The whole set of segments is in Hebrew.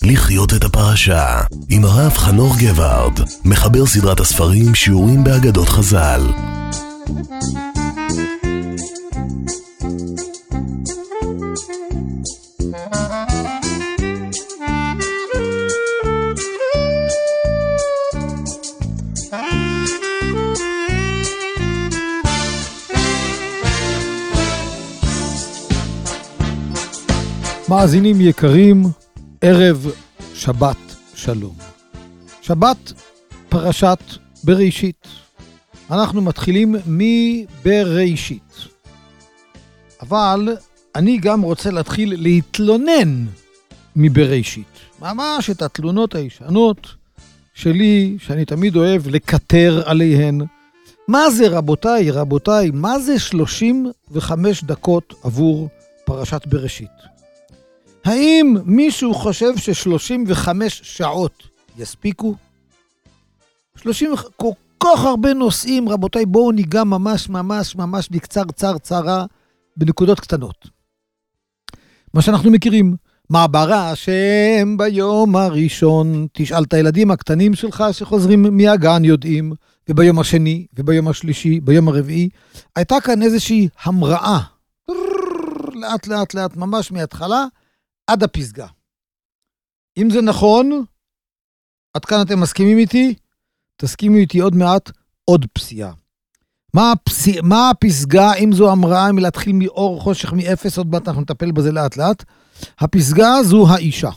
לחיות את הפרשה עם הרב חנוך גבארד, מחבר סדרת הספרים שיעורים באגדות חז"ל. מאזינים יקרים, ערב שבת שלום. שבת פרשת בראשית. אנחנו מתחילים מבראשית. אבל אני גם רוצה להתחיל להתלונן מבראשית. ממש את התלונות הישנות שלי, שאני תמיד אוהב לקטר עליהן. מה זה רבותיי, מה זה 35 דקות עבור פרשת בראשית? האם מישהו חושב ש35 שעות יספיקו? כל כך הרבה נושאים, רבותיי, בואו ניגע ממש בקצרה בנקודות קטנות. מה שאנחנו מכירים, מה ברא השם ביום הראשון, תשאל את הילדים הקטנים שלך שחוזרים מהגן יודעים, וביום השני, וביום השלישי, ביום הרביעי, הייתה כאן איזושהי המראה, לאט, ממש מההתחלה, עד הפסגה. אם זה נכון, עד כאן אתם מסכימים איתי? תסכימו איתי עוד מעט, עוד פסיעה. מה הפסגה, אם זו המראה, אם להתחיל מאור חושך מאפס, עוד מעט אנחנו נטפל בזה לאט. הפסגה זו האישה.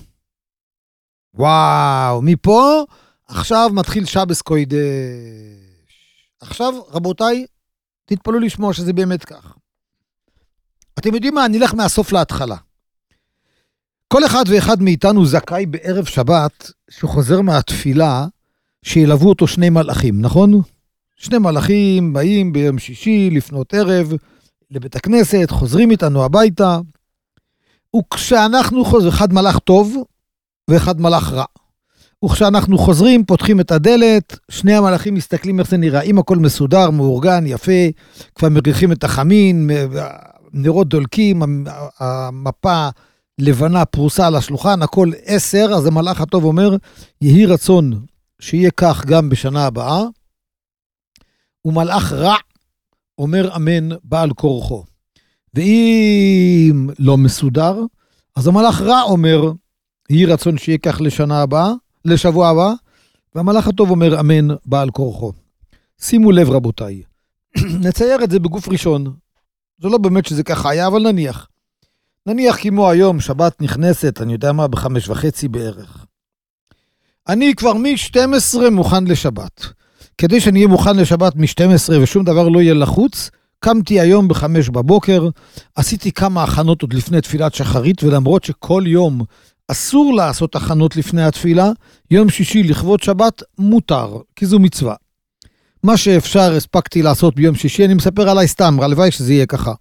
וואו, מפה, עכשיו מתחיל שבס קודש. עכשיו, רבותיי, תתפלו לשמוע שזה באמת כך. אתם יודעים מה? אני אלך מהסוף להתחלה. כל אחד ואחד מאיתנו זכאי בערב שבת, שחוזר מהתפילה, שילוו אותו שני מלאכים, נכון? שני מלאכים באים ביום שישי, לפנות ערב, לבית הכנסת, חוזרים איתנו הביתה, וכשאנחנו חוזרים, אחד מלאך טוב, ואחד מלאך רע. וכשאנחנו חוזרים, פותחים את הדלת, שני המלאכים מסתכלים איך זה נראה, אם הכל מסודר, מאורגן, יפה, כבר מריחים את החמין, נרות דולקים, המפה לבנה פרוסה על השולחן, הכל 10, אז המלאך הטוב אומר, יהי רצון שיהיה כך גם בשנה הבאה, ומלאך רע אומר אמן בעל כורחו. ואם לא מסודר, אז המלאך רע אומר, יהי רצון שיהיה כך לשנה הבאה, לשבוע הבא, והמלאך הטוב אומר אמן בעל כורחו. שימו לב רבותיי, נצייר את זה בגוף ראשון, זה לא באמת שזה ככה היה, אבל נניח כמו היום, שבת נכנסת, אני יודע מה, ב5:30 בערך. אני כבר מ-12 מוכן לשבת. כדי שאני אהיה מוכן לשבת מ-12 ושום דבר לא יהיה לחוץ, קמתי היום ב5 בבוקר, עשיתי כמה הכנות עוד לפני תפילת שחרית, ולמרות שכל יום אסור לעשות הכנות לפני התפילה, יום שישי לכבוד שבת מותר, כי זו מצווה. מה שאפשר הספקתי לעשות ביום שישי, אני מספר עליי סתם, הלוואי שזה יהיה ככה.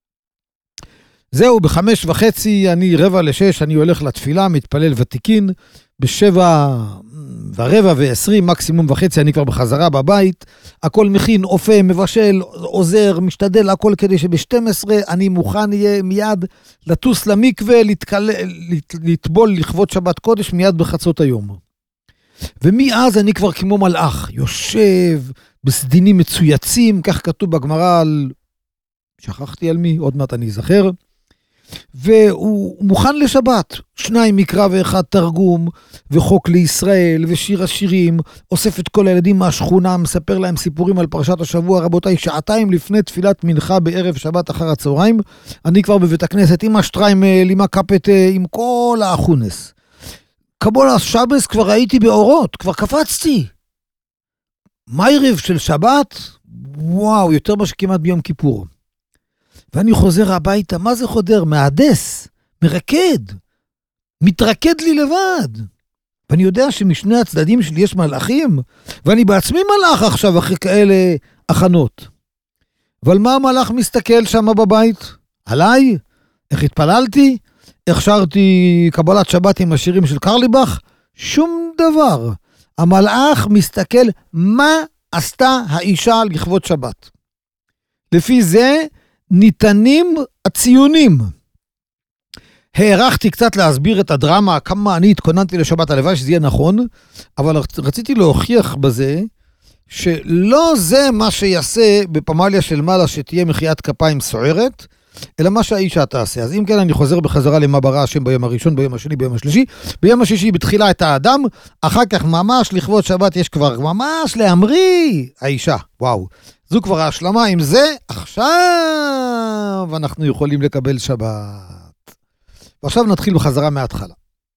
זהו, ב5:30, אני 5:45, אני הולך לתפילה, מתפלל ותיקין, ב7:15 ו20, מקסימום וחצי, אני כבר בחזרה בבית, הכל מכין, אופה, מבשל, עוזר, משתדל, הכל כדי שב12 אני מוכן יהיה מיד לטוס למקווה, לטבול לכבוד שבת קודש מיד בחצות היום. ומאז אני כבר כמו מלאך, יושב בסדינים מצויצים, כך כתוב בגמרא על, שכחתי על מי, עוד מעט אני אזכר, והוא מוכן לשבת, 2 מקרא ו1 תרגום, וחוק לישראל, ושיר השירים, אוסף את כל הילדים מהשכונה, מספר להם סיפורים על פרשת השבוע, רבותיי, 2 לפני תפילת מנחה בערב שבת אחר הצהריים, אני כבר בבית הכנסת עם השטריימל, עם הקפט, עם כל האחונס. קבול השבס כבר הייתי באורות, כבר קפצתי. מיירב של שבת, וואו, יותר מה שכמעט ביום כיפור. ואני חוזר הביתה, מה זה חודר? מהדס, מרקד, מתרקד לי לבד. ואני יודע שמשני הצדדים שלי יש מלאכים, ואני בעצמי מלאך עכשיו אחרי כאלה הכנות. אבל מה המלאך מסתכל שם בבית? עליי? איך התפללתי? איך שרתי קבלת שבת עם השירים של קרליבך? שום דבר. המלאך מסתכל מה עשתה האישה לכבוד שבת. לפי זה ניתנים הציונים. הערכתי קצת להסביר את הדרמה, כמה אני התכוננתי לשבת, הלוואי שזה יהיה נכון, אבל רציתי להוכיח בזה, שלא זה מה שיעשה בפמליה של מעלה שתהיה מחיית כפיים סוערת, אלא מה שהאישה תעשה. אז אם כן, אני חוזר בחזרה למה ברא השם ביום הראשון, ביום השני, ביום השלישי. ביום השישי בתחילה את האדם, אחר כך ממש לכבוד שבת יש כבר ממש להמריא האישה. וואו, זו כבר ההשלמה עם זה. עכשיו אנחנו יכולים לקבל שבת. ועכשיו נתחיל בחזרה מההתחלה.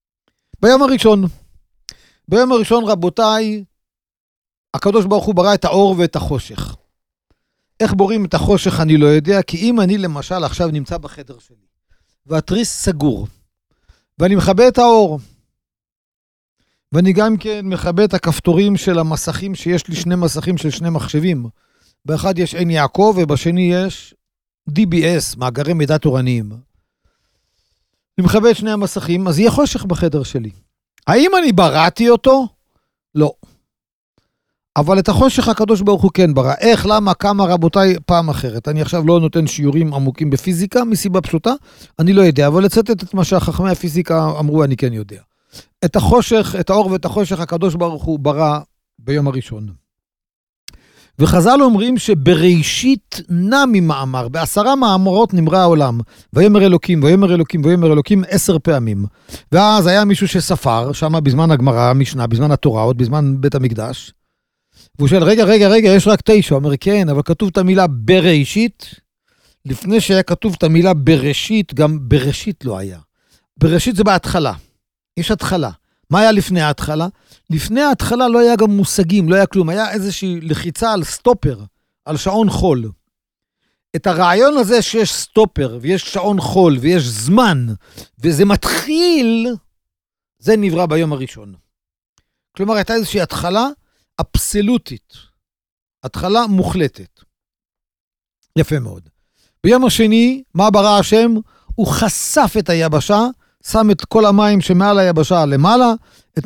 ביום הראשון רבותיי, הקדוש ברוך הוא ברא את האור ואת החושך. איך בורים את החושך אני לא יודע, כי אם אני למשל עכשיו נמצא בחדר שלי, והתריס סגור, ואני מכבה את האור, ואני גם כן מכבה את הכפתורים של המסכים, שיש לי 2 מסכים של 2 מחשבים, באחד יש עין יעקב, ובשני יש DBS, מאגרי מידע תורניים. אני מכבה את 2 המסכים, אז יהיה חושך בחדר שלי. האם אני בראתי אותו? לא. אבל את החושך הקדוש ברוך הוא כן ברא. איך, למה, כמה, רבותיי, פעם אחרת. אני עכשיו לא נותן שיעורים עמוקים בפיזיקה, מסיבה פשוטה, אני לא יודע, אבל לצטט את מה שהחכמי הפיזיקה אמרו, אני כן יודע. את החושך, את האור ואת החושך הקדוש ברוך הוא ברא ביום הראשון. וחז"ל אומרים שבראשית נע ממאמר, ב10 מאמרות נברא העולם, ויאמר אלוקים, ויאמר אלוקים, ויאמר אלוקים 10 פעמים. ואז היה מישהו שספר, שם בזמן הגמרא, המשנה, בזמן התורה, עוד בזמן בית המקדש, והוא שואל, רגע, יש רק 9. הוא אומר, כן, אבל כתוב את המילה בראשית, לפני שהיה כתוב את המילה בראשית, גם בראשית לא היה. בראשית זה בהתחלה, יש התחלה. מה היה לפני ההתחלה? לפני ההתחלה לא היה גם מושגים, לא היה כלום, היה איזושהי לחיצה על סטופר, על שעון חול. את הרעיון הזה שיש סטופר, ויש שעון חול, ויש זמן, וזה מתחיל, זה נברא ביום הראשון. כלומר, הייתה איזושהי התחלה, אבסולוטית, התחלה מוחלטת. יפה מאוד. ביום השני, מה ברא השם? הוא חשף את היבשה, שם את כל המים שמעל היבשה למעלה, את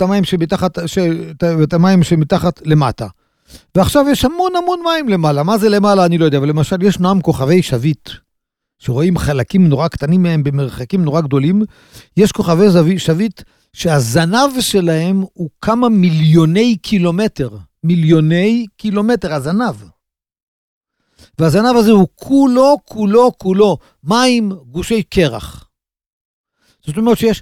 המים שמתחת למטה. ועכשיו יש המון מים למעלה. מה זה למעלה? אני לא יודע, אבל למשל יש כוכבי שביט, שרואים חלקים נורא קטנים מהם במרחקים נורא גדולים. יש כוכבי שביט שהזנב שלהם הוא כמה מיליוני קילומטר, הזנב. והזנב הזה הוא כולו מים גושי קרח. זאת אומרת שיש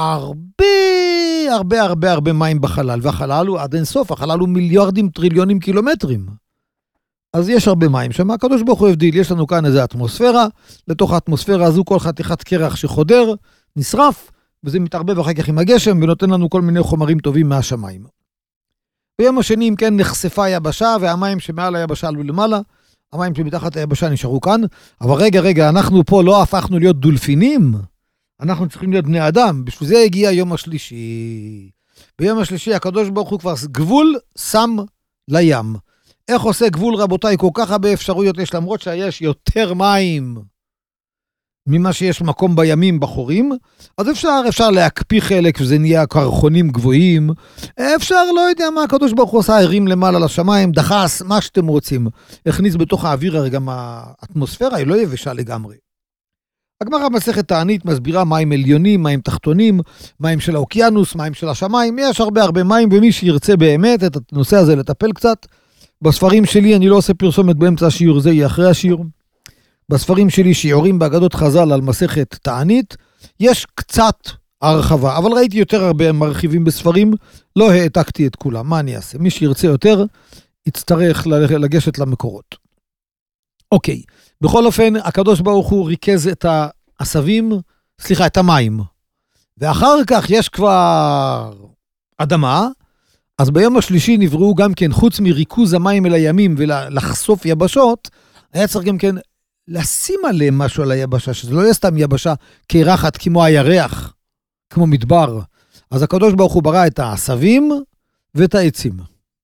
הרבה מים בחלל, והחלל הוא עד אין סוף, החלל הוא מיליארדים, טריליונים קילומטרים. אז יש הרבה מים שם, הקדוש ברוך הוא הבדיל, יש לנו כאן איזו אטמוספירה, לתוך האטמוספירה הזו כל חתיכת קרח שחודר, נשרף, וזה מתערבב אחר כך עם הגשם, ונותן לנו כל מיני חומרים טובים מהשמיים. ביום השני, אם כן, נחשפה היבשה, והמים שמעל היבשה עלו למעלה, המים שמתחת היבשה נשארו כאן, אבל רגע, אנחנו פה לא הפכנו להיות דולפינים, אנחנו צריכים להיות בני אדם, בשביל זה הגיע יום השלישי. ביום השלישי הקדוש ברוך הוא כבר גבול שם לים. איך עושה גבול רבותיי? כל כך הרבה אפשרויות יש, למרות שיש יותר מים ממה שיש מקום בימים בחורים, אז אפשר להקפיא חלק, וזה נהיה קרחונים גבוהים, אפשר, לא יודע מה, הקדוש ברוך הוא עשה, הרים למעלה לשמיים, דחס, מה שאתם רוצים, הכניס בתוך האוויר, הרי גם האטמוספירה היא לא יבשה לגמרי. הגמרא מסכת תענית מסבירה מים עליונים, מים תחתונים, מים של האוקיינוס, מים של השמיים, יש הרבה מים, ומי שירצה באמת את הנושא הזה לטפל קצת, בספרים שלי, אני לא עושה פרסומת באמצע השיעור, זה יהיה אחרי השיעור, בספרים שלי שיעורים באגדות חז"ל על מסכת תענית, יש קצת הרחבה, אבל ראיתי יותר הרבה מרחיבים בספרים, לא העתקתי את כולם, מה אני אעשה? מי שירצה יותר, יצטרך לגשת למקורות. אוקיי, בכל אופן, הקדוש ברוך הוא ריכז את את המים, ואחר כך יש כבר אדמה, אז ביום השלישי נבראו גם כן, חוץ מריכוז המים אל הימים ולחשוף יבשות, היה צריך גם כן לשים עליהם משהו על היבשה, שזה לא יהיה סתם יבשה קרחת כמו הירח, כמו מדבר. אז הקדוש ברוך הוא ברא את העשבים ואת העצים.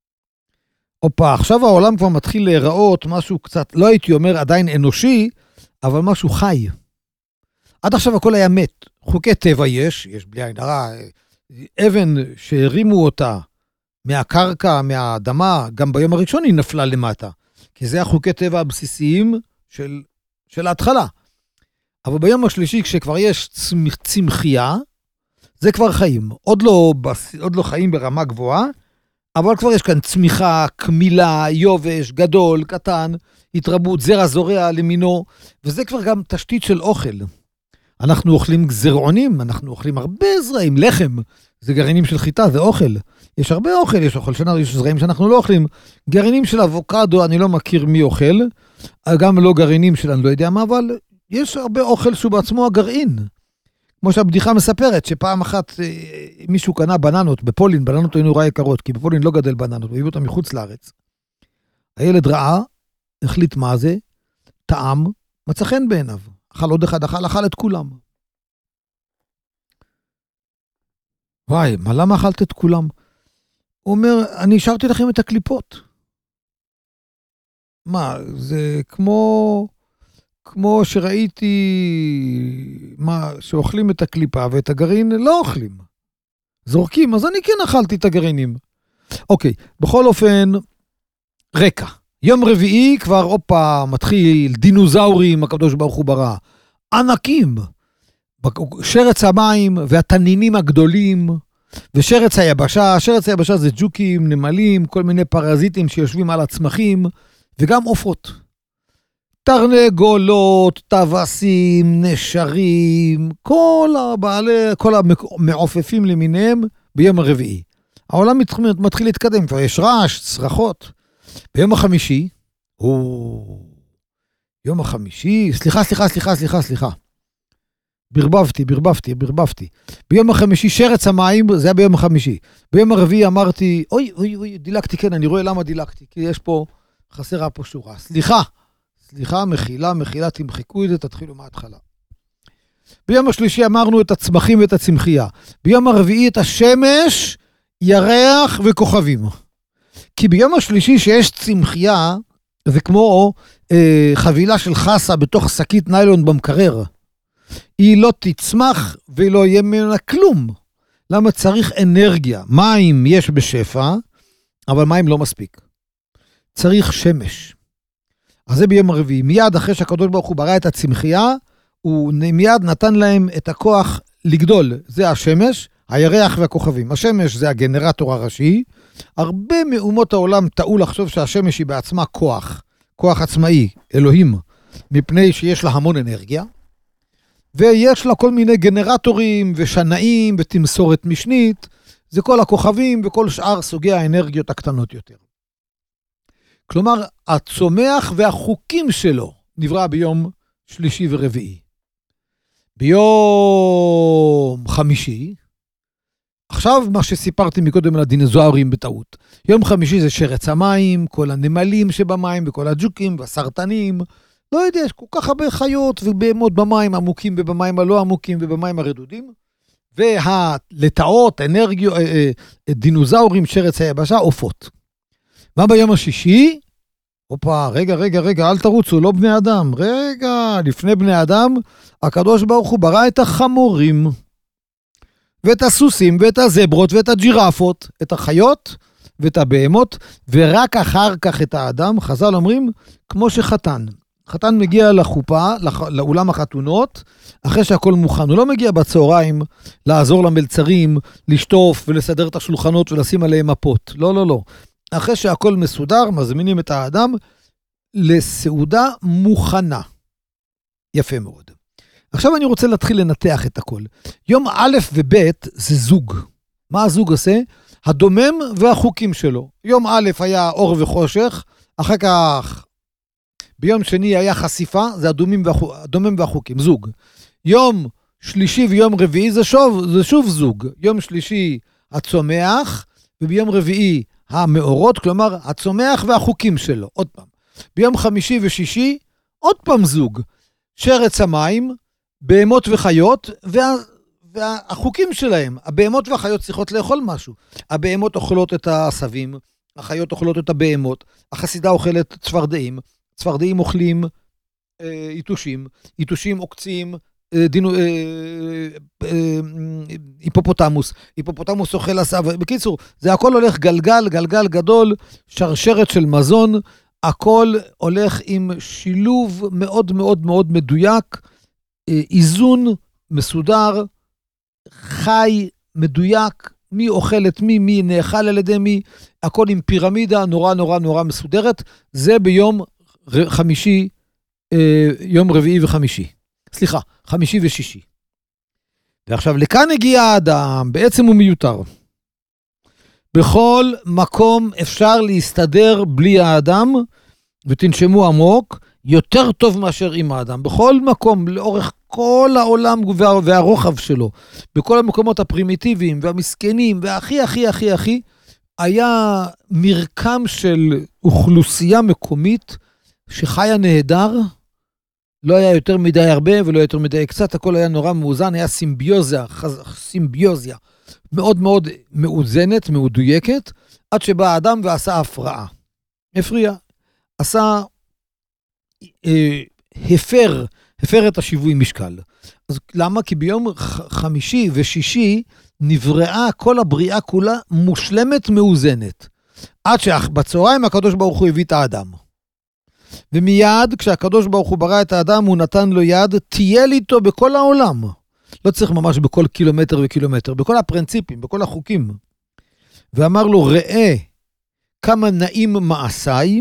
עכשיו העולם כבר מתחיל להיראות משהו קצת, לא הייתי אומר עדיין אנושי, אבל משהו חי. עד עכשיו הכל היה מת. חוקי טבע יש בלי עין הרע, אבן שהרימו אותה מהקרקע, מהאדמה, גם ביום הראשון היא נפלה למטה. כי זה החוקי טבע הבסיסיים של ההתחלה. אבל ביום השלישי, כשכבר יש צמחייה, זה כבר חיים. עוד לא חיים ברמה גבוהה, אבל כבר יש כאן צמיחה, כמילה, יובש, גדול, קטן, התרבות, זרע זורע למינו, וזה כבר גם תשתית של אוכל. אנחנו אוכלים זרעונים, אנחנו אוכלים הרבה זרעים, לחם, זה גרעינים של חיטה, זה אוכל. יש הרבה אוכל, יש אוכל שנה, יש זרעים שאנחנו לא אוכלים. גרעינים של אבוקדו, אני לא מכיר מי אוכל, גם לא גרעינים של אני לא יודע מה, אבל יש הרבה אוכל שהוא בעצמו הגרעין. כמו שהבדיחה מספרת, שפעם אחת מישהו קנה בננות, בפולין, בננות היו נורא יקרות, כי בפולין לא גדל בננות, והביאו אותם מחוץ לארץ. הילד ראה, החליט מה זה, טעם, מצא חן בעיניו. אכל עוד אחד, אכל את כולם. וואי, מה למה אכלת את כולם? הוא אומר, אני השארתי לכם את הקליפות. מה, זה כמו שראיתי, שאוכלים את הקליפה ואת הגרעין לא אוכלים. זורקים, אז אני כן אכלתי את הגרעינים. אוקיי, בכל אופן, רקע. יום רביעי כבר אופה מתחיל דינוזאורים, הקדוש ברוך הוא ברא. ענקים. שרץ המים והתנינים הגדולים, ושרץ היבשה. שרץ היבשה זה ג'וקים, נמלים, כל מיני פרזיטים שיושבים על הצמחים, וגם עופות. תרנגולות, טווסים, נשרים, כל המעופפים למיניהם ביום הרביעי. העולם מתחיל להתקדם, כבר יש רעש, צרחות. ביום החמישי, יום החמישי, סליחה. ברבבתי. ביום החמישי, שרץ המים, זה היה ביום החמישי. ביום הרביעי אמרתי, אוי, דילקתי, כן, אני רואה למה דילקתי, כי יש פה, חסרה פה שורה. סליחה, מחילה, תמחקו את זה, תתחילו מההתחלה. ביום השלישי אמרנו את הצמחים ואת הצמחייה. ביום הרביעי את השמש, ירח וכוכבים. כי ביום השלישי שיש צמחייה, זה כמו חבילה של חסה בתוך שקית ניילון במקרר. היא לא תצמח ולא יהיה ממנה כלום. למה צריך אנרגיה? מים יש בשפע, אבל מים לא מספיק. צריך שמש. אז זה ביום הרביעי. מיד אחרי שהקדוש ברוך הוא ברא את הצמחייה, הוא מיד נתן להם את הכוח לגדול. זה השמש, הירח והכוכבים. השמש זה הגנרטור הראשי. הרבה מאומות העולם טעו לחשוב שהשמש היא בעצמה כוח עצמאי, אלוהים, מפני שיש לה המון אנרגיה. ויש לה כל מיני גנרטורים ושנאים ותמסורת משנית. זה כל הכוכבים וכל שאר סוגי האנרגיות הקטנות יותר. כלומר, הצומח והחוקים שלו נברא ביום שלישי ורביעי. ביום חמישי, עכשיו מה שסיפרתי מקודם על הדינוזאורים בטעות. יום חמישי זה שרץ המים, כל הנמלים שבמים וכל הג'וקים והסרטנים. לא יודע, יש כל כך הרבה חיות ובהמות במים עמוקים ובמים הלא עמוקים ובמים הרדודים. והלטאות, אנרגיות, דינוזאורים, שרץ היבשה, עופות. מה ביום השישי? רגע, אל תרוצו, לא בני אדם. רגע, לפני בני אדם, הקדוש ברוך הוא ברא את החמורים, ואת הסוסים, ואת הזברות, ואת הג'ירפות, את החיות, ואת הבהמות, ורק אחר כך את האדם. חז"ל אומרים, כמו שחתן. חתן מגיע לחופה, לאולם החתונות, אחרי שהכל מוכן. הוא לא מגיע בצהריים לעזור למלצרים, לשטוף ולסדר את השולחנות ולשים עליהם מפות. לא. אחרי שהכל מסודר, מזמינים את האדם לסעודה מוכנה. יפה מאוד. עכשיו אני רוצה להתחיל לנתח את הכל. יום א' וב' זה זוג. מה הזוג עושה? הדומם והחוקים שלו. יום א' היה אור וחושך, אחר כך ביום שני היה חשיפה, זה הדומם והחוקים, זוג. יום שלישי ויום רביעי זה שוב זוג. יום שלישי הצומח, וביום רביעי המאורות, כלומר הצומח והחוקים שלו. עוד פעם. ביום חמישי ושישי, עוד פעם זוג. שרץ המים, בהמות וחיות, והחוקים שלהם. הבהמות והחיות צריכות לאכול משהו. הבהמות אוכלות את העשבים, החיות אוכלות את הבהמות, החסידה אוכלת צפרדעים, צפרדעים אוכלים יתושים, יתושים עוקצים היפופוטמוס אוכל עשב. בקיצור, זה הכל הולך גלגל גדול, שרשרת של מזון, הכל הולך עם שילוב מאוד מאוד מאוד מדויק איזון מסודר, חי, מדויק, מי אוכל את מי נאכל על ידי מי, הכל עם פירמידה נורא נורא נורא מסודרת, זה ביום חמישי, יום רביעי וחמישי. סליחה, חמישי ושישי. ועכשיו, לכאן הגיע האדם, בעצם הוא מיותר. בכל מקום אפשר להסתדר בלי האדם, ותנשמו עמוק, יותר טוב מאשר עם האדם. בכל מקום, לאורך כל העולם והרוחב שלו, בכל המקומות הפרימיטיביים והמסכנים, והכי, הכי, הכי, הכי, היה מרקם של אוכלוסייה מקומית שחיה נהדר, לא היה יותר מדי הרבה ולא יותר מדי קצת, הכל היה נורא מאוזן, היה סימביוזיה מאוד מאוד מאוזנת, מדויקת, עד שבא האדם ועשה הפרעה. הפריע, עשה, הפר את השיווי משקל. אז למה? כי ביום חמישי ושישי נבראה כל הבריאה כולה מושלמת מאוזנת. עד שבצהריים הקדוש ברוך הוא הביא את האדם. ומיד כשהקדוש ברוך הוא ברא את האדם הוא נתן לו יד, תהיה איתו בכל העולם. לא צריך ממש בכל קילומטר וקילומטר, בכל הפרינציפים, בכל החוקים. ואמר לו, ראה כמה נעים מעשיי,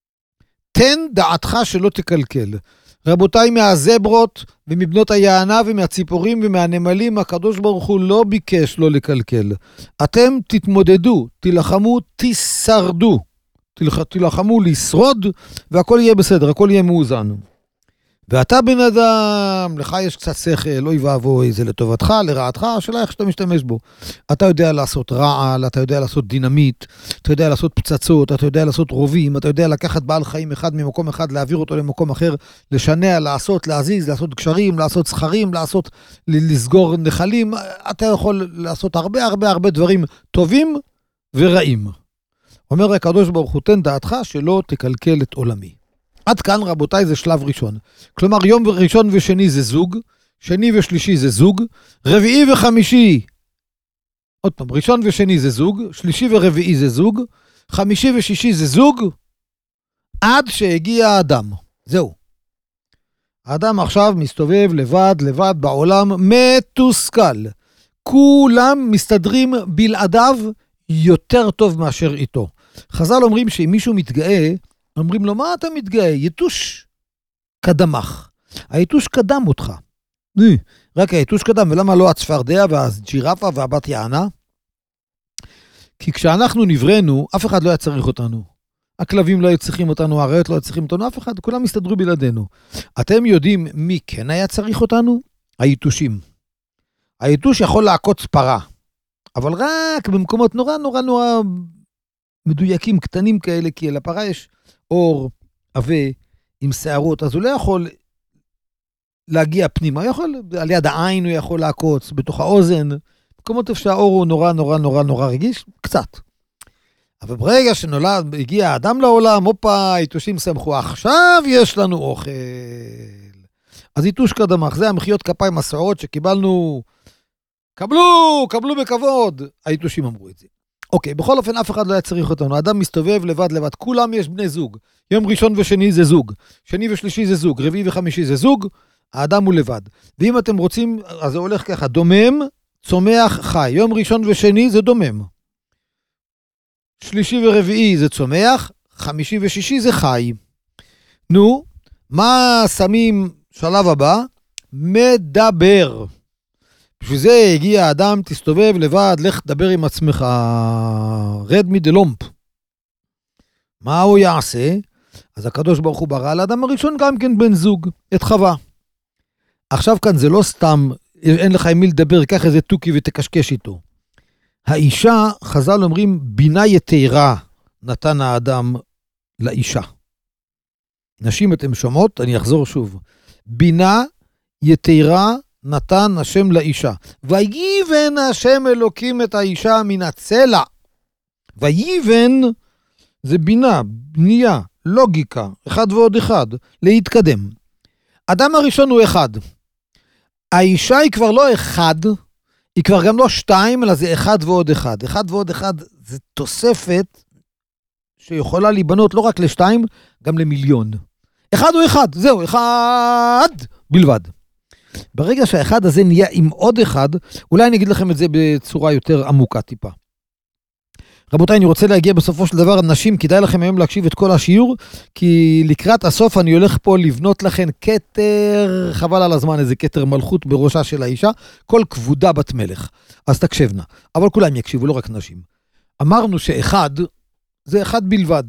תן דעתך שלא תקלקל. רבותיי, מהזברות ומבנות היענה ומהציפורים ומהנמלים, הקדוש ברוך הוא לא ביקש לא לקלקל. אתם תתמודדו, תילחמו, תשרדו. תילחמו לשרוד, והכל יהיה בסדר, הכל יהיה מאוזן. ואתה בן אדם, לך יש קצת שכל, אוי ואבוי, זה לטובתך, לרעתך, השאלה איך שאתה משתמש בו. אתה יודע לעשות רעל, אתה יודע לעשות דינמיט, אתה יודע לעשות פצצות, אתה יודע לעשות רובים, אתה יודע לקחת בעל חיים אחד ממקום אחד, להעביר אותו למקום אחר, לשנע, לעשות, להזיז, לעשות קשרים, לעשות סחרים, לעשות, לסגור נחלים, אתה יכול לעשות הרבה הרבה הרבה דברים טובים ורעים. אומר הקדוש ברוך הוא, תן דעתך שלא תקלקל את עולמי. עד כאן רבותיי זה שלב ראשון. כלומר יום ראשון ושני זה זוג, שני ושלישי זה זוג, רביעי וחמישי, עוד פעם, ראשון ושני זה זוג, שלישי ורביעי זה זוג, חמישי ושישי זה זוג, עד שהגיע האדם. זהו. האדם עכשיו מסתובב לבד בעולם, מתוסכל. כולם מסתדרים בלעדיו יותר טוב מאשר איתו. חז"ל אומרים שאם מישהו מתגאה, אומרים לו, מה אתה מתגאה? יתוש קדמך. היתוש קדם אותך. רק היתוש קדם, ולמה לא הצפרדע והג'ירפה והבת יענה? כי כשאנחנו נבראנו, אף אחד לא היה צריך אותנו. הכלבים לא היו צריכים אותנו, הרעות לא היו צריכים אותנו, אף אחד, כולם הסתדרו בלעדינו. אתם יודעים מי כן היה צריך אותנו? היתושים. היתוש יכול לעקוץ פרה, אבל רק במקומות נורא נורא נורא מדויקים, קטנים כאלה, כי לפרה יש אור עבה עם שערות, אז הוא לא יכול להגיע פנימה, הוא יכול, על יד העין הוא יכול לעקוץ, בתוך האוזן, מקומות איפה שהאור הוא נורא נורא נורא נורא רגיש, קצת. אבל ברגע שנולד, הגיע האדם לעולם, הופה, היתושים שמחו, עכשיו יש לנו אוכל. אז יתוש קדמך, זה המחיאות כפיים מסעות שקיבלנו, קבלו בכבוד. היתושים אמרו את זה. אוקיי, בכל אופן אף אחד לא היה צריך אותנו, האדם מסתובב לבד, כולם יש בני זוג. יום ראשון ושני זה זוג, שני ושלישי זה זוג, רביעי וחמישי זה זוג, האדם הוא לבד. ואם אתם רוצים, אז זה הולך ככה, דומם, צומח, חי. יום ראשון ושני זה דומם. שלישי ורביעי זה צומח, חמישי ושישי זה חי. נו, מה שמים שלב הבא? מדבר. בשביל זה הגיע האדם, תסתובב לבד, לך תדבר עם עצמך, רד מדלומפ. מה הוא יעשה? אז הקדוש ברוך הוא ברא לאדם הראשון גם כן בן זוג, את חווה. עכשיו כאן זה לא סתם, אין לך עם מי לדבר, קח איזה טוקי ותקשקש איתו. האישה, חז"ל אומרים, בינה יתרה נתן האדם לאישה. נשים אתם שומעות? אני אחזור שוב. בינה יתרה נתן השם לאישה. ויבן השם אלוקים את האישה מן הצלע. ויבן זה בינה, בנייה, לוגיקה, אחד ועוד אחד, להתקדם. אדם הראשון הוא אחד. האישה היא כבר לא אחד, היא כבר גם לא שתיים, אלא זה אחד ועוד אחד. אחד ועוד אחד זה תוספת שיכולה להיבנות לא רק לשתיים, גם למיליון. אחד הוא אחד, זהו, אחד בלבד. ברגע שהאחד הזה נהיה עם עוד אחד, אולי אני אגיד לכם את זה בצורה יותר עמוקה טיפה. רבותיי, אני רוצה להגיע בסופו של דבר, אנשים, כדאי לכם היום להקשיב את כל השיעור, כי לקראת הסוף אני הולך פה לבנות לכם כתר, חבל על הזמן, איזה כתר מלכות בראשה של האישה, כל כבודה בת מלך. אז תקשבנה, אבל כולם יקשיבו, לא רק נשים. אמרנו שאחד, זה אחד בלבד.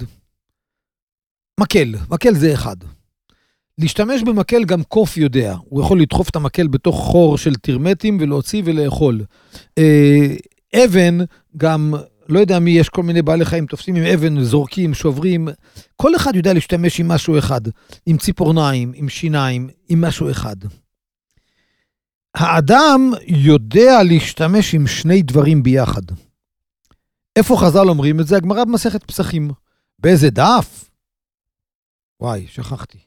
מקל זה אחד. להשתמש במקל גם קוף יודע, הוא יכול לדחוף את המקל בתוך חור של תרמטים ולהוציא ולאכול. אבן גם, לא יודע מי, יש כל מיני בעלי חיים, תופסים עם אבן, זורקים, שוברים, כל אחד יודע להשתמש עם משהו אחד, עם ציפורניים, עם שיניים, עם משהו אחד. האדם יודע להשתמש עם שני דברים ביחד. איפה חז"ל אומרים את זה? הגמרא במסכת פסחים. באיזה דף? וואי, שכחתי.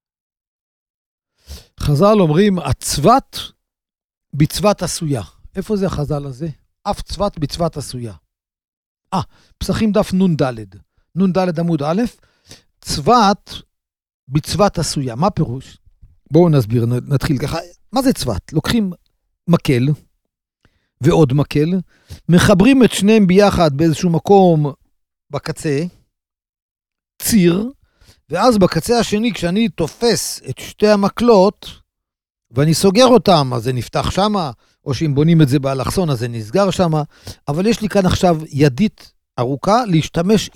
חז"ל אומרים, הצבת בצבת עשויה. איפה זה החז"ל הזה? אף צבת בצבת עשויה. פסחים דף נון ד'. נון ד' עמוד א', צבת בצבת עשויה. מה פירוש? בואו נסביר, נתחיל ככה. מה זה צבת? לוקחים מקל ועוד מקל, מחברים את שניהם ביחד באיזשהו מקום בקצה, ציר, ואז בקצה השני, כשאני תופס את שתי המקלות, ואני סוגר אותם, אז זה נפתח שמה, או שאם בונים את זה באלכסון, אז זה נסגר שמה, אבל יש לי כאן עכשיו ידית ארוכה, להשתמש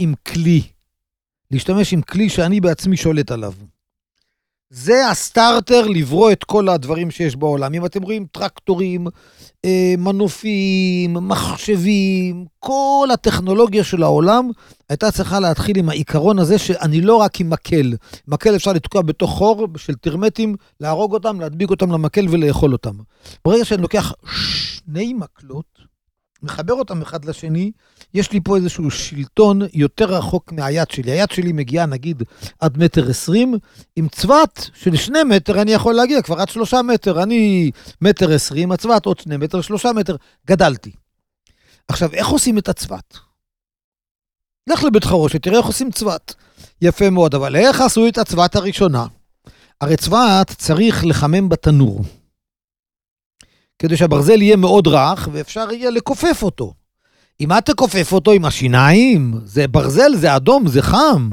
עם כלי שאני בעצמי שולט עליו. זה הסטארטר לברוא את כל הדברים שיש בעולם. אם אתם רואים טרקטורים, מנופים, מחשבים, כל הטכנולוגיה של העולם, הייתה צריכה להתחיל עם העיקרון הזה שאני לא רק עם מקל. מקל אפשר לתקוע בתוך חור של תרמטים, להרוג אותם, להדביק אותם למקל ולאכול אותם. ברגע שאני לוקח שני מקלות, מחבר אותם אחד לשני, יש לי פה איזשהו שלטון יותר רחוק מהיד שלי. היד שלי מגיעה נגיד עד 1.20 מטר, עם צבת של 2 מטר אני יכול להגיע כבר עד 3 מטר, אני 1.20 מטר, הצבת עוד 2 מטר, 3 מטר, גדלתי. עכשיו, איך עושים את הצבת? לך לבית חרושת, תראה איך עושים צבת. יפה מאוד, אבל איך עשו את הצבת הראשונה? הרי צבת צריך לחמם בתנור. כדי שהברזל יהיה מאוד רך, ואפשר יהיה לקופף אותו. אם את תקופף אותו עם השיניים, זה ברזל, זה אדום, זה חם.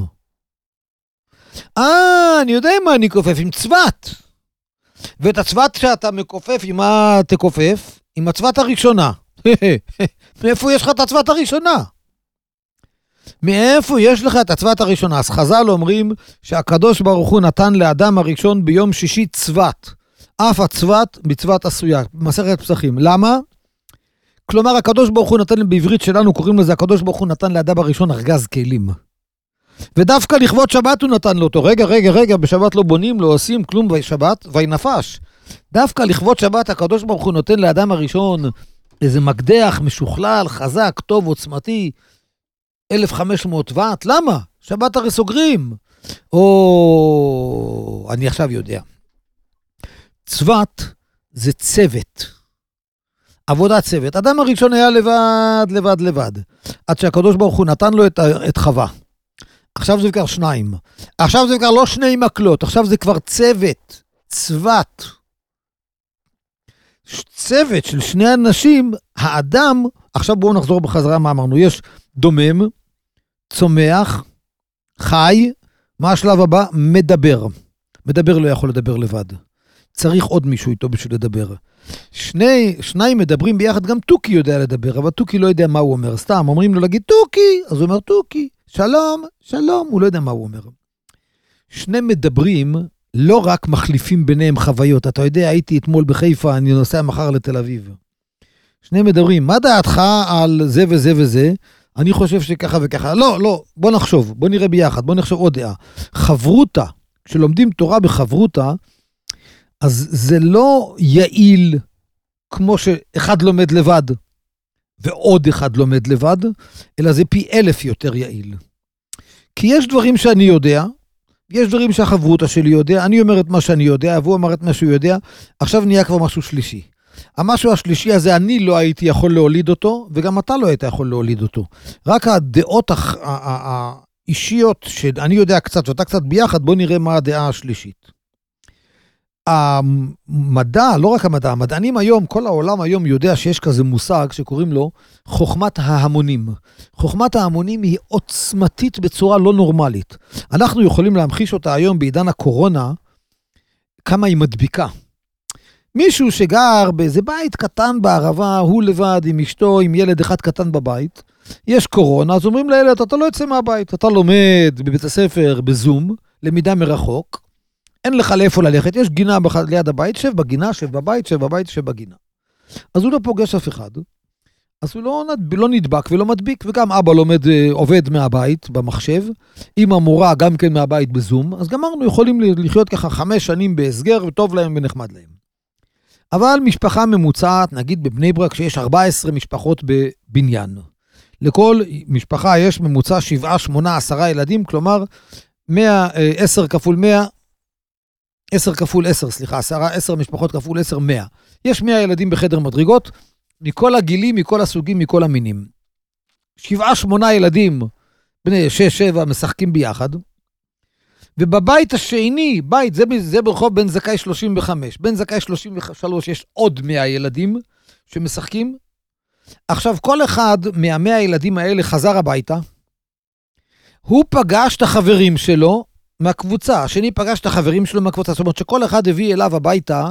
אני יודע מה אני קופף, עם צבת. ואת הצבת שאתה מקופף, עם מה תקופף? עם הצבת הראשונה. מאיפה יש לך את הצבת הראשונה? מאיפה יש לך את הצבת הראשונה? אז חז"ל אומרים שהקדוש ברוך הוא נתן לאדם הראשון ביום שישי צבת. אף הצבת בצבת עשויה, מסכת פסחים. למה? כלומר, הקדוש ברוך הוא נתן, בעברית שלנו קוראים לזה, הקדוש ברוך הוא נתן לאדם הראשון ארגז כלים. ודווקא לכבוד שבת הוא נתן לו אותו. רגע, בשבת לא בונים, לא עושים כלום בשבת, וינפש. דווקא לכבוד שבת הקדוש ברוך הוא נותן לאדם הראשון איזה מקדח משוכלל, חזק, טוב, עוצמתי, 1500 וואט. למה? שבת הרי סוגרים. אני עכשיו יודע. צבת זה צוות. עבודת צוות. אדם הראשון היה לבד. עד שהקדוש ברוך הוא נתן לו את חווה. עכשיו זה כבר 2. עכשיו זה כבר לא 2 מקלות. עכשיו זה כבר צוות. צבת. צוות של 2 אנשים. האדם, עכשיו בואו נחזור בחזרה מה אמרנו. יש דומם, צומח, חי. מה השלב הבא? מדבר. מדבר לא יכול לדבר לבד. צריך עוד מישהו איתו בשביל לדבר. שניים מדברים ביחד, גם טוקי יודע לדבר, אבל טוקי לא יודע מה הוא אומר. סתם, אומרים לו להגיד טוקי, אז הוא אומר טוקי, שלום, הוא לא יודע מה הוא אומר. 2 מדברים, לא רק מחליפים ביניהם חוויות. אתה יודע, הייתי אתמול בחיפה, אני נוסע מחר לתל אביב. 2 מדברים, מה דעתך על זה וזה וזה? אני חושב שככה וככה. לא, בוא נחשוב, בוא נראה ביחד, בוא נחשוב עוד דעה. חברותה, כשלומדים תורה בחברותה, אז זה לא יעיל כמו שאחד לומד לבד ועוד אחד לומד לבד, אלא זה פי 1000 יותר יעיל. כי יש דברים שאני יודע, יש דברים שהחברותה שלי יודע, אני אומר את מה שאני יודע, והוא אמר את מה שהוא יודע, עכשיו נהיה כבר משהו שלישי. המשהו השלישי הזה, אני לא הייתי יכול להוליד אותו, וגם אתה לא היית יכול להוליד אותו. רק הדעות האישיות שאני יודע קצת ואתה קצת ביחד, בוא נראה מה הדעה השלישית. המדע, לא רק המדע, המדענים היום, כל העולם היום יודע שיש כזה מושג שקוראים לו חוכמת ההמונים. חוכמת ההמונים היא עוצמתית בצורה לא נורמלית. אנחנו יכולים להמחיש אותה היום בעידן הקורונה, כמה היא מדביקה. מישהו שגר באיזה בית קטן בערבה, הוא לבד עם אשתו, עם ילד אחד קטן בבית, יש קורונה, אז אומרים לילד, אתה לא יוצא מהבית, אתה לומד בבית הספר בזום, למידה מרחוק, אין לך לאיפה ללכת, יש גינה ליד הבית, שב בגינה, שב בבית, שב בבית, שב בגינה. אז הוא לא פוגש אף אחד, אז הוא לא נדבק ולא מדביק, וגם אבא עובד מהבית במחשב, אמא מורה גם כן מהבית בזום, אז גמרנו, יכולים לחיות ככה 5 שנים בהסגר, וטוב להם ונחמד להם. אבל משפחה ממוצעת, נגיד בבני ברק, שיש 14 משפחות בבניין. לכל משפחה יש ממוצע 7, 8, 10 ילדים, כלומר 10 כפול 100, 10 כפול 10, סליחה, 10 משפחות כפול 10, 100. יש 100 ילדים בחדר מדרגות, מכל הגילים, מכל הסוגים, מכל המינים. 7, 8 ילדים, בני 6, 7, משחקים ביחד. ובבית השני, בית, זה ברחוב בן זכאי 35. בן זכאי 33 יש עוד 100 ילדים שמשחקים. עכשיו, כל אחד מה100 ילדים האלה חזר הביתה. הוא פגש את החברים שלו מהקבוצה. השני פגש את החברים שלו מהקבוצה. זאת אומרת שכל אחד הביא אליו הביתה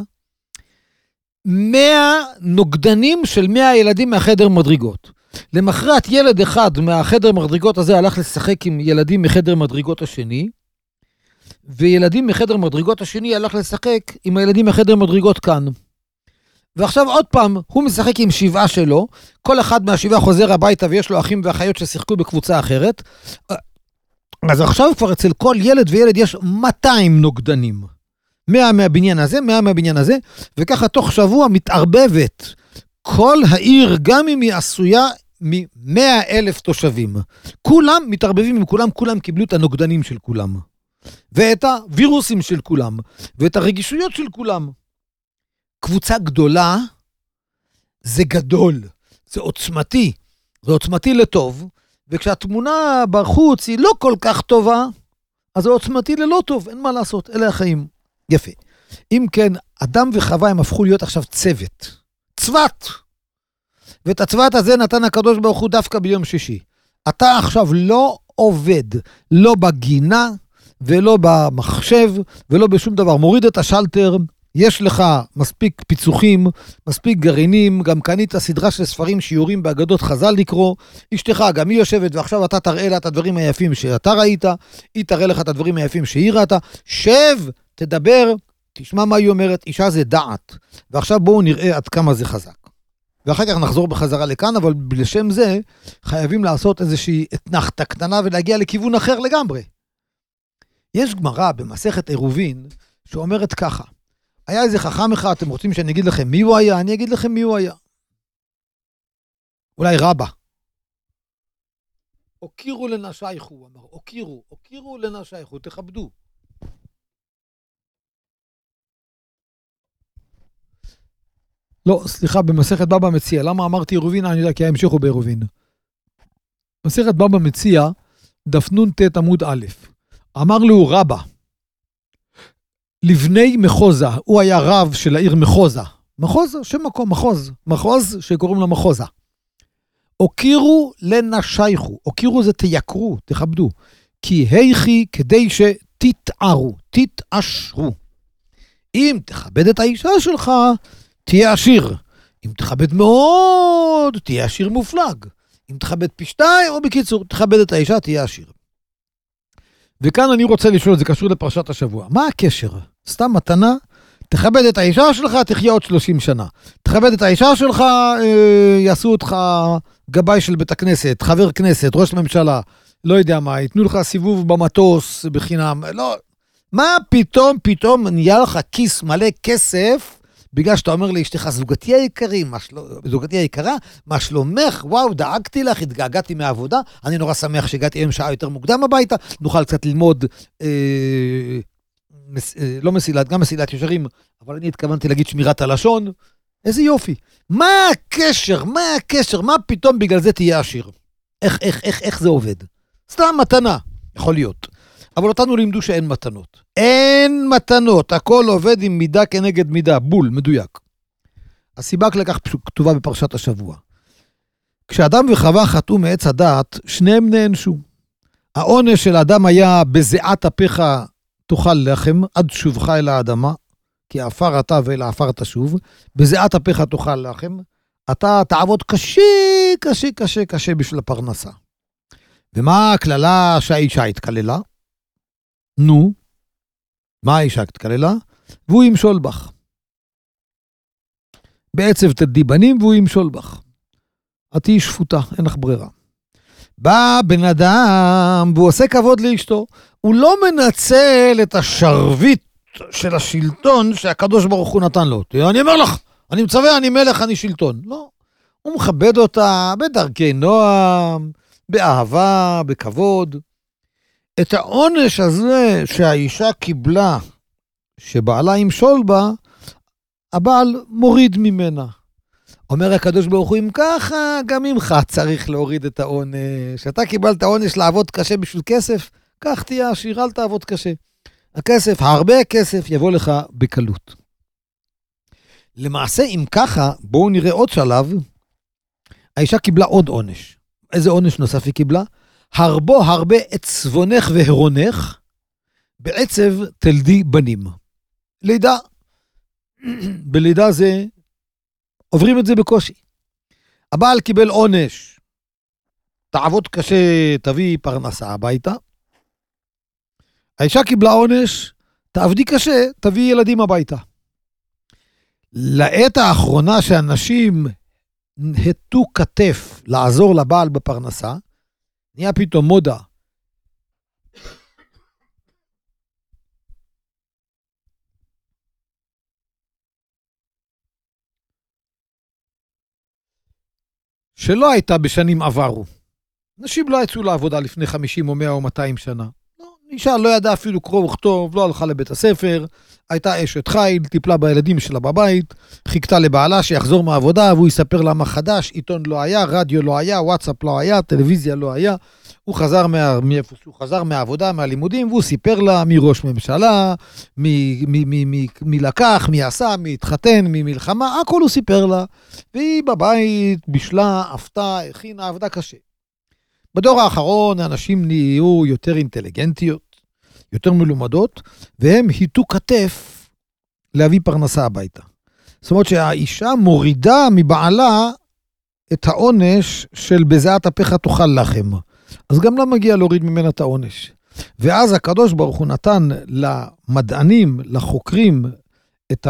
100 נוגדנים של 100 ילדים מהחדר מדרגות. למחרת ילד אחד מהחדר מדרגות הזה הלך לשחק עם ילדים מחדר מדרגות השני. וילדים מחדר מדרגות השני הלך לשחק עם הילדים מחדר מדרגות כאן. ועכשיו עוד פעם, הוא משחק עם 7 שלו, כל אחד מה7 חוזר הביתה ויש לו אחים ואחיות ששיחקו בקבוצה אחרת, אז עכשיו כבר אצל כל ילד וילד יש 200 נוגדנים. 100 מהבניין הזה, 100 מהבניין הזה, וככה תוך שבוע מתערבבת כל העיר, גם אם היא עשויה מ100,000 תושבים. כולם מתערבבים עם כולם, כולם קיבלו את הנוגדנים של כולם. ואת הווירוסים של כולם, ואת הרגישויות של כולם. קבוצה גדולה, זה גדול, זה עוצמתי, זה עוצמתי לטוב, וכשהתמונה בחוץ היא לא כל כך טובה, אז זה עוצמתי ללא טוב, אין מה לעשות, אלה החיים. יפה. אם כן, אדם וחווה הם הפכו להיות עכשיו צוות. ואת הצוות הזה נתן הקדוש ברוך הוא דווקא ביום שישי. אתה עכשיו לא עובד, לא בגינה, ולא במחשב, ולא בשום דבר. מוריד את השלטר, יש לך מספיק פיצוחים, מספיק גרעינים, גם קנית סדרה של ספרים שיעורים באגדות חז"ל לקרוא, אשתך גם היא יושבת, ועכשיו אתה תראה לה את הדברים היפים שאתה ראית, היא תראה לך את הדברים היפים שהיא ראתה, שב, תדבר, תשמע מה היא אומרת, אישה זה דעת, ועכשיו בואו נראה עד כמה זה חזק. ואחר כך נחזור בחזרה לכאן, אבל לשם זה חייבים לעשות איזושהי אתנחתה קטנה ולהגיע לכיוון אחר לגמרי. יש גמרא במסכת עירובין שאומרת ככה, היה איזה חכם אחד, אתם רוצים שאני אגיד לכם מי הוא היה? אני אגיד לכם מי הוא היה. אולי רבא. הוקירו לנשייכו, הוא אמר, הוקירו לנשייכו, תכבדו. לא, סליחה, במסכת בבא מציע. למה אמרתי עירובין? אני יודע, כי המשיכו בעירובין. מסכת בבא מציע, דף נ"ט עמוד א'. אמר לו רבא, לבני מחוזה, הוא היה רב של העיר מחוזה. מחוזה, שם מקום, מחוז שקוראים לו מחוזה. הוקירו לנשייכו, הוקירו זה תייקרו, תכבדו, כי היכי כדי שתתערו, תתעשרו. אם תכבד את האישה שלך, תהיה עשיר. אם תכבד מאוד, תהיה עשיר מופלג. אם תכבד פי 2, או בקיצור, תכבד את האישה, תהיה עשיר. וכאן אני רוצה לשאול, זה קשור לפרשת השבוע. מה הקשר? סתם מתנה, תכבד את האישה שלך, תחיה עוד 30 שנה. תכבד את האישה שלך, יעשו אותך גבאי של בית הכנסת, חבר כנסת, ראש ממשלה, לא יודע מה, ייתנו לך סיבוב במטוס בחינם. לא, מה פתאום נהיה לך כיס מלא כסף, בגלל שאתה אומר לאשתך, זוגתי היקרה, מה שלומך? וואו, דאגתי לך, התגעגעתי מהעבודה, אני נורא שמח שהגעתי היום שעה יותר מוקדם הביתה, נוכל קצת ללמוד, לא מסילת, גם מסילת ישרים, אבל אני התכוונתי להגיד שמירת הלשון, איזה יופי. מה הקשר? מה פתאום בגלל זה תהיה עשיר? איך זה עובד? סתם מתנה, יכול להיות. אבל אותנו לימדו שאין מתנות. אין מתנות, הכל עובד עם מידה כנגד מידה, בול, מדויק. הסיבה לכך כתובה בפרשת השבוע. כשאדם וחווה חטאו מעץ הדעת, שניהם נענשו. העונש של האדם היה בזיעת אפיך תאכל לחם, עד שובך אל האדמה, כי עפר אתה ואל העפר תשוב, בזיעת אפיך תאכל לחם, אתה תעבוד קשה בשביל הפרנסה. ומה הכללה שהאישה התקללה? נו, מה האישה התקללה? והוא ימשול בך. בעצב תלדי בנים והוא ימשול בך. את תהי שפוטה, אין לך ברירה. בא בן אדם והוא עושה כבוד לאשתו, הוא לא מנצל את השרביט של השלטון שהקדוש ברוך הוא נתן לו. אני אומר לך, אני מצווה, אני מלך, אני שלטון. לא, הוא מכבד אותה בדרכי נועם, באהבה, בכבוד. את העונש הזה שהאישה קיבלה, שבעלה ימשול בה, הבעל מוריד ממנה. אומר הקדוש ברוך הוא, אם ככה, גם ממך צריך להוריד את העונש. אתה קיבלת עונש לעבוד קשה בשביל כסף, כך תהיה עשיר, אל תעבוד קשה. הכסף, הרבה כסף, יבוא לך בקלות. למעשה, אם ככה, בואו נראה עוד שלב, האישה קיבלה עוד עונש. איזה עונש נוסף היא קיבלה? הרבה עצבונך והרונך, בעצב תלדי בנים. לידה. בלידה זה, עוברים את זה בקושי. הבעל קיבל עונש, תעבוד קשה, תביא פרנסה הביתה. האישה קיבלה עונש, תעבדי קשה, תביא ילדים הביתה. לעת האחרונה שאנשים הטו כתף לעזור לבעל בפרנסה, נהיה פתאום מודה. שלא הייתה בשנים עברו. נשים לא יצאו לעבודה לפני 50 או 100 או 200 שנה. אישה לא ידעה אפילו קרוא וכתוב, לא הלכה לבית הספר, הייתה אשת חיל, טיפלה בילדים שלה בבית, חיכתה לבעלה שיחזור מהעבודה, והוא יספר לה מה חדש, עיתון לא היה, רדיו לא היה, וואטסאפ לא היה, טלוויזיה לא היה. הוא חזר הוא חזר מהעבודה, מהלימודים, והוא סיפר לה מי ראש ממשלה, מי לקח, מי עשה, מי התחתן, מי מלחמה, הכל הוא סיפר לה. והיא בבית, בשלה, עפתה, הכינה, עבדה קשה. בדור האחרון האנשים נהיו יותר אינטליגנטיות, יותר מלומדות, והם היטו כתף להביא פרנסה הביתה. זאת אומרת שהאישה מורידה מבעלה את העונש של בזיעת אפיך תאכל לחם. אז גם לא מגיע להוריד ממנה את העונש. ואז הקדוש ברוך הוא נתן למדענים, לחוקרים, את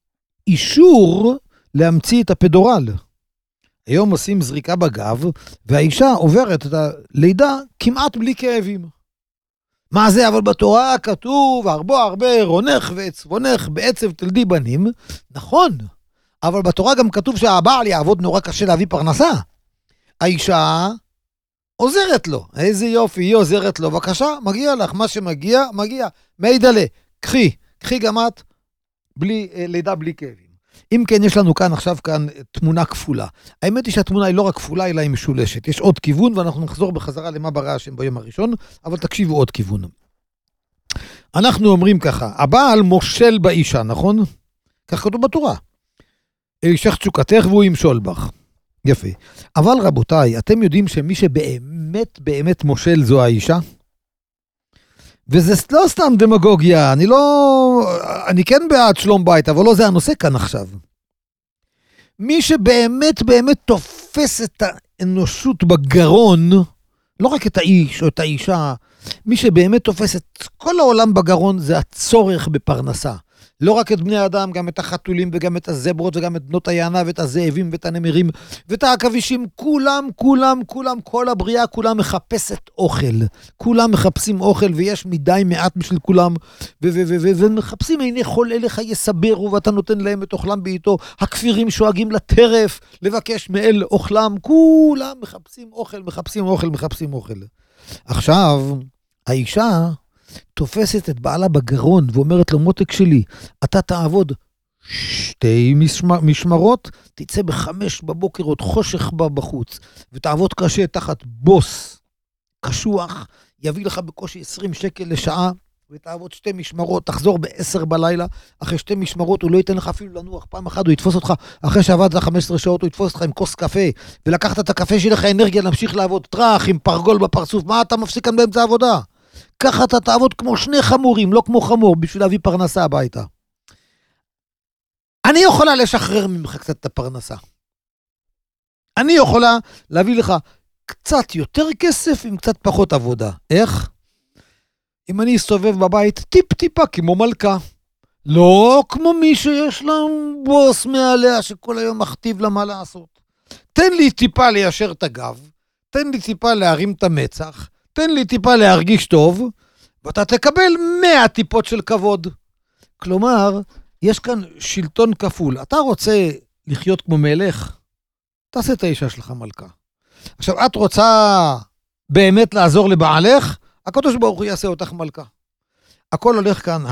האישור להמציא את הפדורל. היום עושים זריקה בגב, והאישה עוברת את הלידה כמעט בלי כאבים. מה זה? אבל בתורה כתוב, הרבה רונך ועצבונך בעצב תלדי בנים. נכון, אבל בתורה גם כתוב שהבעל יעבוד נורא קשה להביא פרנסה. האישה עוזרת לו. איזה יופי, היא עוזרת לו. בבקשה, מגיע לך, מה שמגיע, מגיע. מידלה, קחי גם את, לידה בלי כאבים. אם כן, יש לנו עכשיו תמונה כפולה. האמת היא שהתמונה היא לא רק כפולה, אלא היא משולשת. יש עוד כיוון, ואנחנו נחזור בחזרה למה ברא השם ביום הראשון, אבל תקשיבו עוד כיוון. אנחנו אומרים ככה, הבעל מושל באישה, נכון? כך כתוב בתורה. אישך תשוקתך והוא ימשול בך. יפה. אבל רבותיי, אתם יודעים שמי שבאמת מושל זו האישה? וזה לא סתם דמגוגיה, אני כן בעד שלום בית, אבל לא זה הנושא כאן עכשיו. מי שבאמת תופס את האנושות בגרון, לא רק את האיש או את האישה, מי שבאמת תופס את כל העולם בגרון זה הצורך בפרנסה. לא רק את בני האדם, גם את החתולים וגם את הזברות וגם את בנות היענה ואת הזאבים ואת הנמרים ואת העכבישים, כולם, כל הבריאה, כולם מחפשת אוכל. כולם מחפשים אוכל ויש מדי מעט בשביל כולם, ומחפשים הנה כל אלה חיי סברו ואתה נותן להם את אוכלם בעיתו, הכפירים שואגים לטרף לבקש מאל אוכלם, כולם מחפשים אוכל. עכשיו, האישה תופסת את בעלה בגרון ואומרת לו, מותק שלי, אתה תעבוד 2 משמרות, תצא ב5 בבוקר עוד חושך בחוץ, ותעבוד קשה תחת בוס קשוח, יביא לך בקושי 20 שקל לשעה, ותעבוד 2 משמרות, תחזור ב-10 בלילה, אחרי 2 משמרות הוא לא ייתן לך אפילו לנוח, פעם אחת הוא יתפוס אותך, אחרי שעבדת 15 שעות הוא יתפוס אותך עם כוס קפה, ולקחת את הקפה שלך אנרגיה להמשיך לעבוד, טרח עם פרגול בפרצוף, מה אתה מפסיק כאן באמצע העבודה? ככה אתה תעבוד כמו 2 חמורים, לא כמו חמור, בשביל להביא פרנסה הביתה. אני יכולה לשחרר ממך קצת את הפרנסה. אני יכולה להביא לך קצת יותר כסף עם קצת פחות עבודה. איך? אם אני אסתובב בבית טיפ-טיפה כמו מלכה. לא כמו מי שיש לה בוס מעליה שכל היום מכתיב לה מה לעשות. תן לי טיפה ליישר את הגב, תן לי טיפה להרים את המצח, תן לי טיפה להרגיש טוב, ואתה תקבל 100 טיפות של כבוד. כלומר, יש כאן שלטון כפול. אתה רוצה לחיות כמו מלך? תעשה את האישה שלך מלכה. עכשיו, את רוצה באמת לעזור לבעלך? הקדוש ברוך הוא יעשה אותך מלכה. הכל הולך כאן,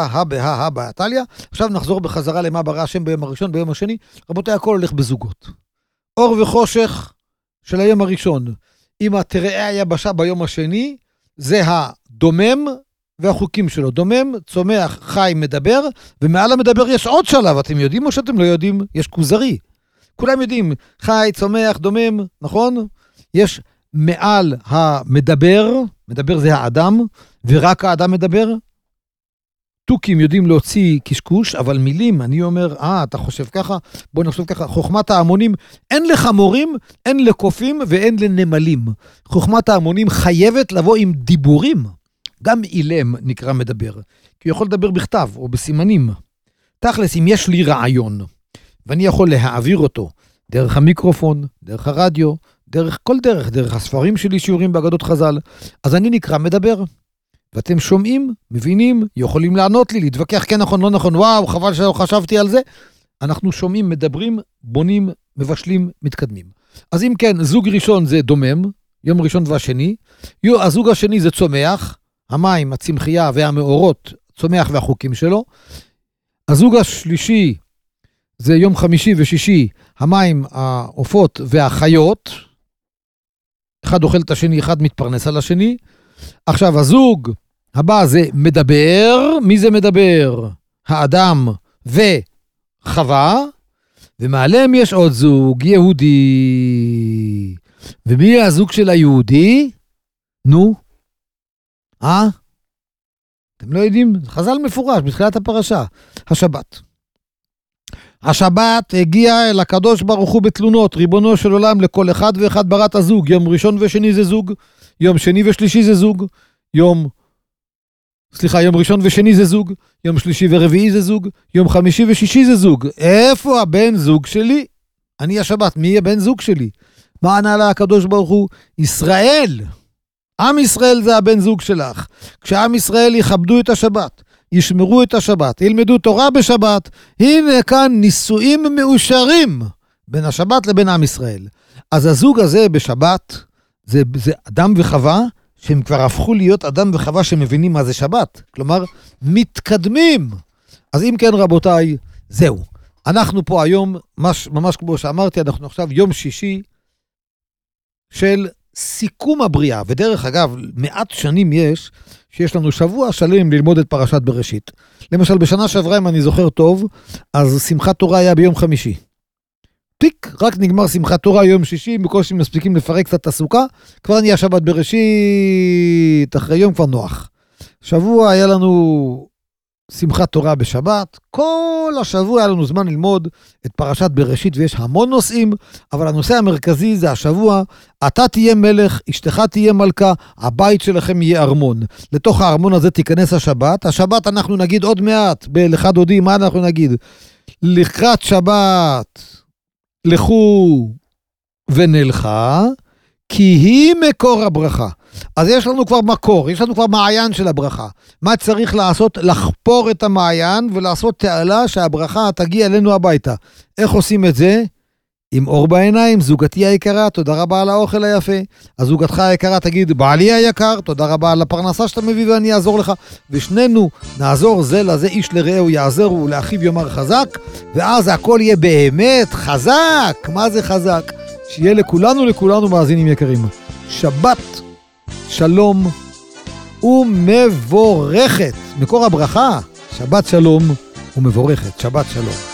הא בהתליה. עכשיו נחזור בחזרה למה ברא השם ביום הראשון, ביום השני. רבותיי, הכל הולך בזוגות. אור וחושך של היום הראשון. אם תראה היבשה ביום השני, זה הדומם והחוקים שלו. דומם, צומח, חי, מדבר, ומעל המדבר יש עוד שלב. אתם יודעים או שאתם לא יודעים? יש כוזרי. כולם יודעים, חי, צומח, דומם, נכון? יש מעל המדבר, מדבר זה האדם, ורק האדם מדבר. תוכים יודעים להוציא קשקוש, אבל מילים, אני אומר, אתה חושב ככה? בוא נחשוב ככה, חוכמת ההמונים, אין לחמורים, אין לקופים ואין לנמלים. חוכמת ההמונים חייבת לבוא עם דיבורים. גם אילם נקרא מדבר, כי הוא יכול לדבר בכתב או בסימנים. תכלס, אם יש לי רעיון, ואני יכול להעביר אותו דרך המיקרופון, דרך הרדיו, דרך כל דרך, דרך הספרים שלי שיעורים באגדות חז"ל, אז אני נקרא מדבר. ואתם שומעים, מבינים, יכולים לענות לי, להתווכח כן נכון, לא נכון, וואו, חבל שלא חשבתי על זה. אנחנו שומעים, מדברים, בונים, מבשלים, מתקדמים. אז אם כן, זוג ראשון זה דומם, יום ראשון והשני, הזוג השני זה צומח, המים, הצמחייה והמאורות, צומח והחוקים שלו. הזוג השלישי זה יום חמישי ושישי, המים, העופות והחיות. אחד אוכל את השני, אחד מתפרנס על השני. עכשיו, הזוג הבא זה מדבר. מי זה מדבר? האדם וחווה. ומעליהם יש עוד זוג, יהודי. ומי הזוג של היהודי? נו? אתם לא יודעים? חז"ל מפורש בתחילת הפרשה. השבת. השבת הגיע אל הקדוש ברוך הוא בתלונות, ריבונו של עולם, לכל אחד ואחד ברת הזוג. יום ראשון ושני זה זוג, יום שני ושלישי זה זוג, יום ראשון ושני זה זוג, יום שלישי ורביעי זה זוג, יום חמישי ושישי זה זוג. איפה הבן זוג שלי? אני השבת, מי יהיה בן זוג שלי? מה ענה לה הקדוש ברוך הוא? ישראל. עם ישראל זה הבן זוג שלך. כשעם ישראל יכבדו את השבת, ישמרו את השבת, ילמדו תורה בשבת, הנה כאן נישואים מאושרים בין השבת לבין עם ישראל. אז הזוג הזה בשבת, זה אדם וחווה, שהם כבר הפכו להיות אדם וחווה שמבינים מה זה שבת. כלומר, מתקדמים. אז אם כן רבותיי, זהו. אנחנו פה היום, ממש כמו שאמרתי, אנחנו עכשיו יום שישי של סיכום הבריאה. ודרך אגב, מעט שנים שיש לנו שבוע שלם ללמוד את פרשת בראשית. למשל, בשנה שעברה, אם אני זוכר טוב, אז שמחת תורה היה ביום חמישי. טיק, רק נגמר שמחת תורה יום שישי, בקושי מספיקים לפרק קצת את הסוכה, כבר נהיה שבת בראשית, אחרי יום כבר נוח. שבוע היה לנו שמחת תורה בשבת, כל השבוע היה לנו זמן ללמוד את פרשת בראשית, ויש המון נושאים, אבל הנושא המרכזי זה השבוע, אתה תהיה מלך, אשתך תהיה מלכה, הבית שלכם יהיה ארמון. לתוך הארמון הזה תיכנס השבת, השבת אנחנו נגיד עוד מעט, בלכה דודי, מה אנחנו נגיד? לקראת שבת, לכו ונלכה, כי היא מקור הברכה. אז יש לנו כבר מקור, יש לנו כבר מעיין של הברכה. מה צריך לעשות? לחפור את המעיין ולעשות תעלה שהברכה תגיע אלינו הביתה. איך עושים את זה? עם אור בעיניים, זוגתי היקרה, תודה רבה על האוכל היפה. אז זוגתך היקרה תגיד, בעלי היקר, תודה רבה על הפרנסה שאתה מביא ואני אעזור לך. ושנינו נעזור זה לזה, איש לרעהו יעזרו ולאחיו יאמר חזק, ואז הכל יהיה באמת חזק. מה זה חזק? שיהיה לכולנו מאזינים יקרים. שבת שלום ומבורכת. מקור הברכה, שבת שלום ומבורכת, שבת שלום.